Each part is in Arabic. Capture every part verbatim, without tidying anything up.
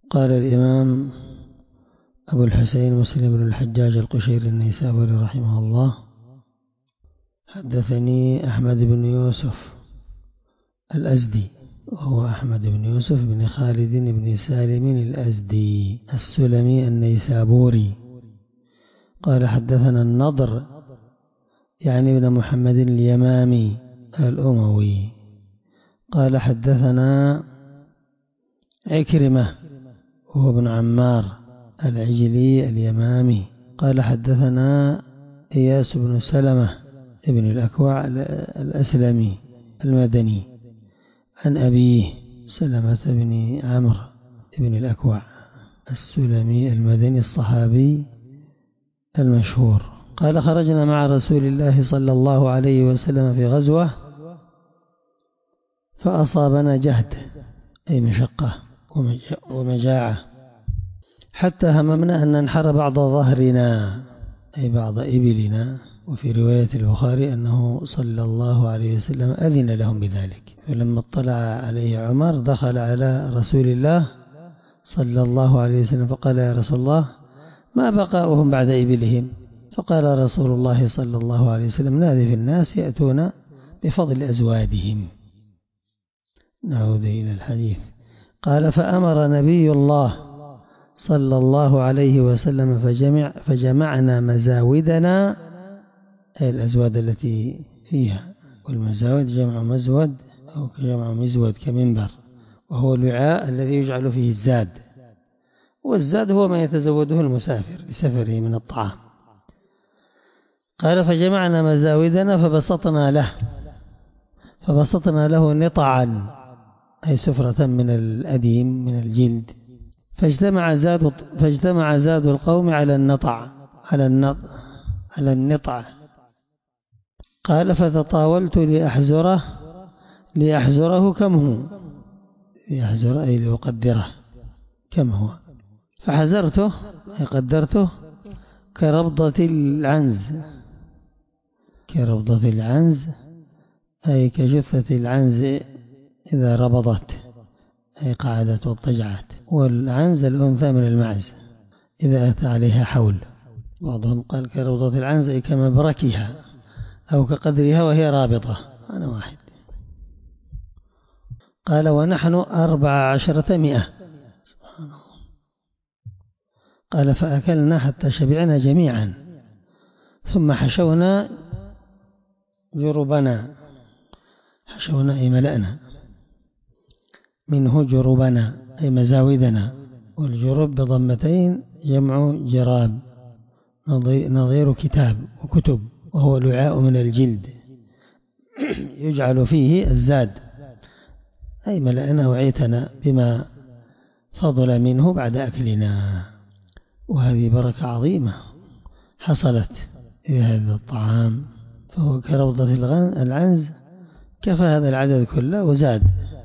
قال الإمام أبو الحسين مسلم بن الحجاج القشيري النيسابوري رحمه الله: حدثني أحمد بن يوسف الأزدي، وهو أحمد بن يوسف بن خالد بن سالم الأزدي السلمي النيسابوري. قال حدثنا النضر يعني بن محمد اليمامي الأموي. قال حدثنا عكرمة وهو ابن عمار العجلي اليمامي. قال حدثنا إياس بن سلمة ابن الأكوع الأسلمي المدني عن أبيه سلمة بن عمرو ابن الأكوع السلمي المدني الصحابي المشهور. قال خرجنا مع رسول الله صلى الله عليه وسلم في غزوة فأصابنا جهد أي مشقة ومجاعة، حتى هممنا أن ننحر بعض ظهرنا أي بعض إبلنا. وفي رواية البخاري أنه صلى الله عليه وسلم أذن لهم بذلك، فلما اطلع عليه عمر دخل على رسول الله صلى الله عليه وسلم فقال: يا رسول الله، ما بقاؤهم بعد إبلهم؟ فقال رسول الله صلى الله عليه وسلم: نادي في الناس يأتون بفضل أزوادهم. نعود إلى الحديث. قال: فأمر نبي الله صلى الله عليه وسلم فجمع فجمعنا مزاودنا أي الأزواد التي فيها، والمزاود جمع مزود أو جمع مزود كمنبر، وهو الوعاء الذي يجعل فيه الزاد، والزاد هو ما يتزوده المسافر لسفره من الطعام. قال: فجمعنا مزاودنا فبسطنا له فبسطنا له نطعا أي سفرة من الأديم من الجلد، فاجتمع زاد فاجتمع زاد القوم على النطع على النطع على النطع. قال: فتطاولت لأحزره لأحزره كم هو، لأحزره أي لأقدره كم هو، فحزرته أي قدرته كربضة العنز كربضة العنز أي كجثة العنز إذا ربضت أي قعدت واضطجعت، والعنز الأنثى من المعز إذا أتى عليها حول. بعضهم قال كربضة العنز أي كمبركها أو كقدرها وهي رابطة، أنا واحد. قال: ونحن أربع عشرة مئة. سبحان الله. قال: فأكلنا حتى شبعنا جميعا، ثم حشونا جربنا حشونا أي ملأنا منه جربنا أي مزاودنا، والجرب بضمتين جمع جراب نظير كتاب وكتب، وهو الوعاء من الجلد يجعل فيه الزاد، أي ملأنا وعيتنا بما فضل منه بعد أكلنا. وهذه بركة عظيمة حصلت في هذا الطعام، فهو كروضة العنز كفى هذا العدد كله وزاد.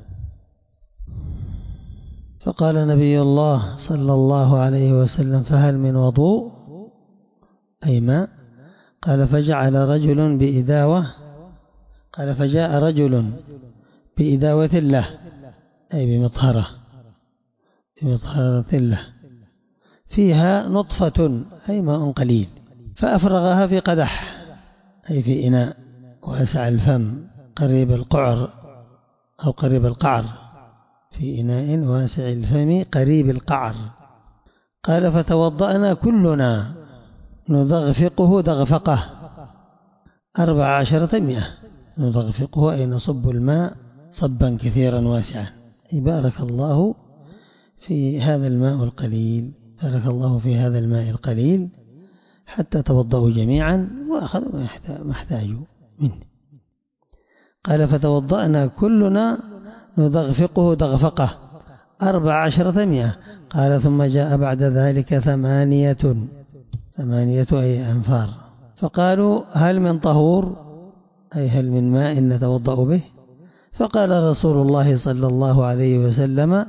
فقال نبي الله صلى الله عليه وسلم: فهل من وضوء أي ماء؟ قال: فجعل رجل بإداوة قال فجاء رجل بإداوة له أي بمطهرة بمطهرة له فيها نطفة أي ماء قليل، فأفرغها في قدح أي في إناء وأسع الفم قريب القعر أو قريب القعر، في إناء واسع الفم قريب القعر. قال: فتوضأنا كلنا نضغفقه دغفقه أربع عشرة مئة. نضغفقه أي نصب الماء صبا كثيرا واسعا، أي بارك الله في هذا الماء القليل بارك الله في هذا الماء القليل حتى توضأوا جميعا وأخذوا ما احتاجوا منه. قال: فتوضأنا كلنا نضغفقه دغفقه أربع عشرة مئة. قال: ثم جاء بعد ذلك ثمانية ثمانية أي أنفار، فقالوا: هل من طهور أي هل من ماء نتوضأ به؟ فقال رسول الله صلى الله عليه وسلم: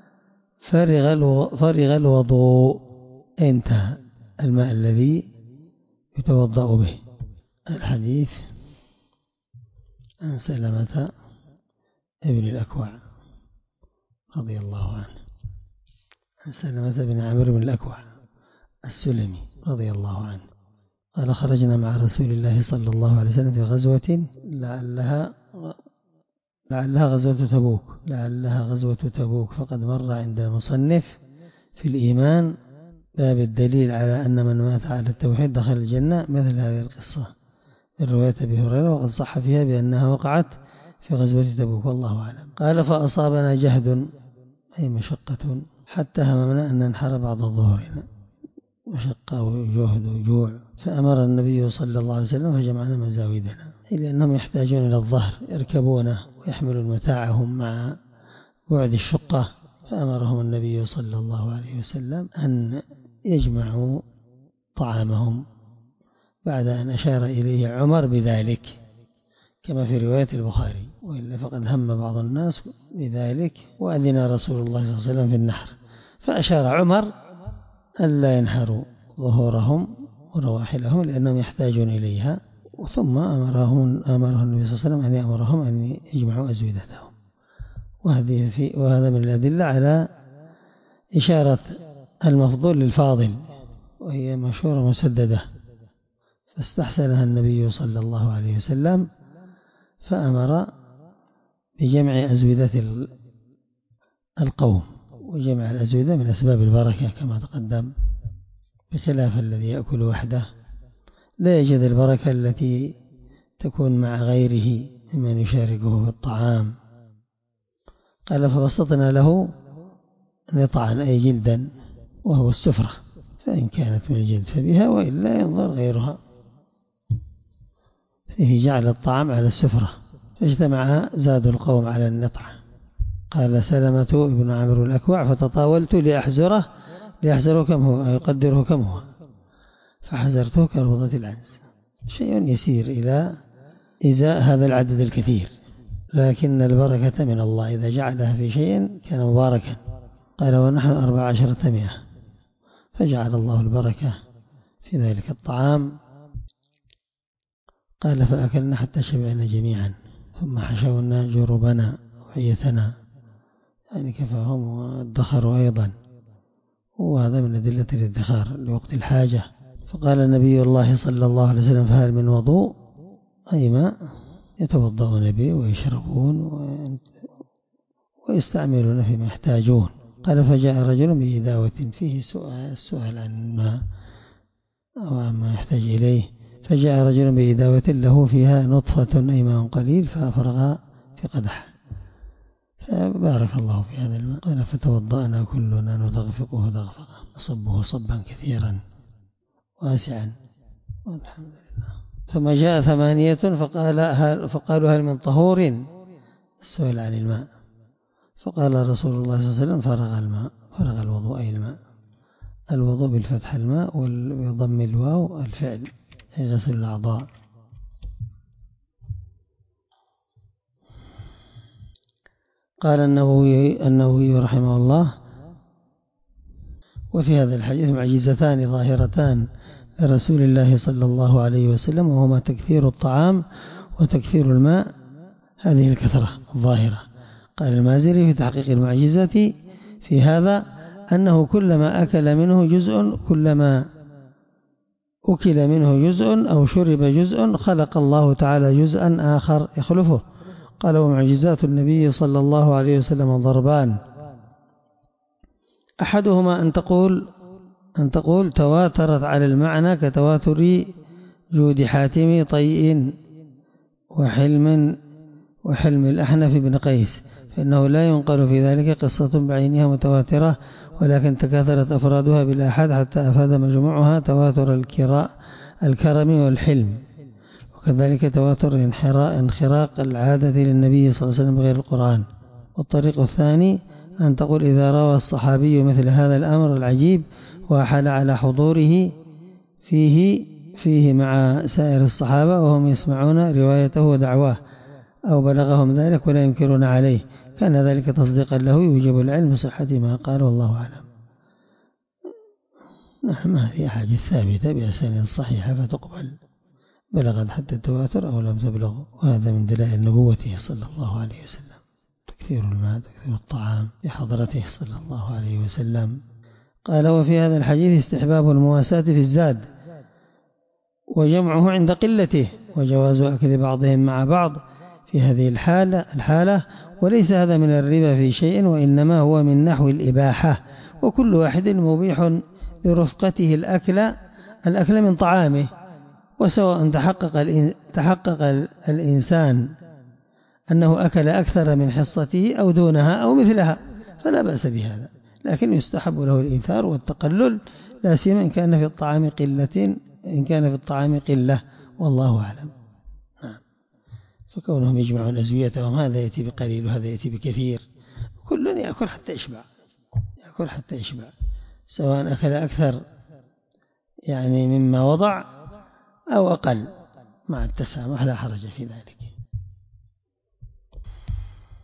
فرغ الوضوء، انتهى الماء الذي يتوضأ به. الحديث عن سلمة ابن الأكوع رضي الله عنه عن سلمة بن عمرو بن الأكوع السلمي رضي الله عنه قال خرجنا مع رسول الله صلى الله عليه وسلم في غزوة لعلها لعلها غزوة تبوك لعلها غزوة تبوك فقد مر عند المصنف في الإيمان باب الدليل على أن من مات على التوحيد دخل الجنة مثل هذه القصة من رواية أبي هريرة وقد صح فيها بأنها وقعت في غزوة تبوك والله أعلم. قال فأصابنا جهد أي مشقة حتى هممنا أن ننحر بعض ظهورنا مشقة وجهد وجوع فأمر النبي صلى الله عليه وسلم فجمعنا مزاودنا أي لأنهم يحتاجون إلى الظهر يركبونه ويحملون متاعهم مع بعد الشقة فأمرهم النبي صلى الله عليه وسلم أن يجمعوا طعامهم بعد أن أشار إليه عمر بذلك كما في رواية البخاري وإلا فقد هم بعض الناس بذلك وأذن رسول الله صلى الله عليه وسلم في النحر فأشار عمر ألا ينحروا ظهورهم ورواحلهم لأنهم يحتاجون إليها ثم أمرهم أمره النبي صلى الله عليه وسلم أن يأمرهم أن يجمعوا أزودتهم وهذه في وهذا من الأدلة على إشارة المفضول للفاضل وهي مشهورة مسددة فاستحسنها النبي صلى الله عليه وسلم فأمر بجمع أزودة القوم وجمع الأزودة من أسباب البركة كما تقدم بخلاف الذي يأكل وحده لا يجد البركة التي تكون مع غيره ممن يشاركه في الطعام. قال فبسطنا له نطعا أي جلدا وهو السفرة فإن كانت من الجلد فبها وإلا ينظر غيرها فيه جعل الطعام على السفرة فاجتمع زاد القوم على النطع. قال سلمة ابن عمرو الأكوع فتطاولت لأحزره لأحزره كم هو يقدره كم هو فحزرته كالوضة العنز شيء يسير إلى إزاء هذا العدد الكثير لكن البركة من الله إذا جعلها في شيء كان مباركا. قال ونحن أربع عشرة مئة فجعل الله البركة في ذلك الطعام. قال فأكلنا حتى شبعنا جميعا ثم حشونا جربنا وعيتنا يعني كفاهم وادخروا أيضا وهذا من أدلة الادخار لوقت الحاجة. فقال النبي الله صلى الله عليه وسلم فهل من وضوء أي ماء يتوضؤون به ويشربون ويستعملون فيما يحتاجون. قال فجاء رجل بإداوة فيه سؤال السؤال عن ما أو عما يحتاج إليه فجاء رجل بإداوة له فيها نطفة أي ماء قليل فأفرغ في قدح فبارك الله في هذا الماء. قال فتوضأنا كلنا نضغفقه ضغفقة نصبه صبا كثيرا واسعا والحمد لله. ثم جاء ثمانية فقال هل فقالوا هل من طهور السؤال عن الماء فقال رسول الله صلى الله عليه وسلم فرغ الماء فرغ الوضوء أي الماء الوضوء بالفتح الماء وبضم الواو الفعل أي غسل الأعضاء. قال النووي النووي رحمه الله وفي هذا الحديث معجزتان ظاهرتان لرسول الله صلى الله عليه وسلم وهما تكثير الطعام وتكثير الماء هذه الكثرة الظاهرة. قال المازري في تحقيق المعجزة في هذا أنه كلما أكل منه جزء كلما أكل منه جزء أو شرب جزء خلق الله تعالى جزءا آخر يخلفه. قال ومعجزات النبي صلى الله عليه وسلم ضربان أحدهما أن تقول أن تقول تواترت على المعنى كتواتر جود حاتم طيء وحلم وحلم الأحنف بن قيس فإنه لا ينقل في ذلك قصة بعينها متواترة ولكن تكاثرت أفرادها بالآحاد حتى أفاد مجموعها تواتر الكراء الكرم والحلم. وكذلك تواتر انخراق العادة للنبي صلى الله عليه وسلم بغير القرآن. والطريق الثاني أن تقول إذا روى الصحابي مثل هذا الأمر العجيب وحال على حضوره فيه فيه مع سائر الصحابة وهم يسمعون روايته ودعواه أو بلغهم ذلك ولا ينكرون عليه كان ذلك تصديقا له يوجب العلم بصحة ما قال والله أعلم. نعم هذه أحاديث ثابتة بأسانيد صحيحة فتقبل بلغت حتى التواتر أو لم تبلغ وهذا من دلائل نبوته صلى الله عليه وسلم تكثير الماء تكثير الطعام بحضرته صلى الله عليه وسلم قال وفي هذا الحديث استحباب المواساة في الزاد وجمعه عند قلته وجواز أكل بعضهم مع بعض في هذه الحالة, الحالة وليس هذا من الربا في شيء وإنما هو من نحو الإباحة وكل واحد مبيح لرفقته الأكل الأكل من طعامه وسواء تحقق, تحقق الإنسان أنه أكل أكثر من حصته أو دونها أو مثلها فلا بأس بهذا لكن يستحب له الإيثار والتقلل لا سيما إن كان في الطعام قلة إن كان في الطعام قلة والله أعلم. نعم. فكونهم يجمعون أزويتهم هذا يأتي بقليل وهذا يأتي بكثير كل يأكل حتى يشبع يأكل حتى يشبع سواء أكل أكثر يعني مما وضع أو أقل مع التسامح لا حرج في ذلك.